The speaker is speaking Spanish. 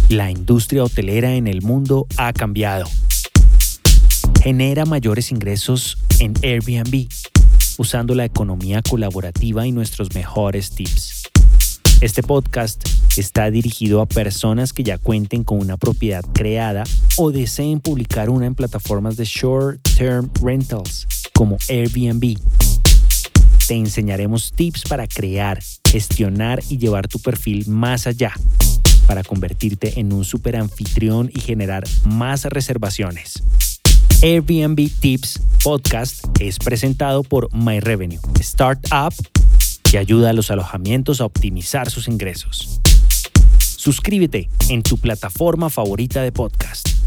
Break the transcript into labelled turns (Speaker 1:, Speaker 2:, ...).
Speaker 1: La industria hotelera en el mundo ha cambiado. Genera mayores ingresos en Airbnb, usando la economía colaborativa y nuestros mejores tips. Este podcast está dirigido a personas que ya cuenten con una propiedad creada o deseen publicar una en plataformas de short-term rentals como Airbnb. Te enseñaremos tips para crear, gestionar y llevar tu perfil más allá, para convertirte en un super anfitrión y generar más reservaciones. Airbnb Tips Podcast es presentado por MyRevenue, startup que ayuda a los alojamientos a optimizar sus ingresos. Suscríbete en tu plataforma favorita de podcast.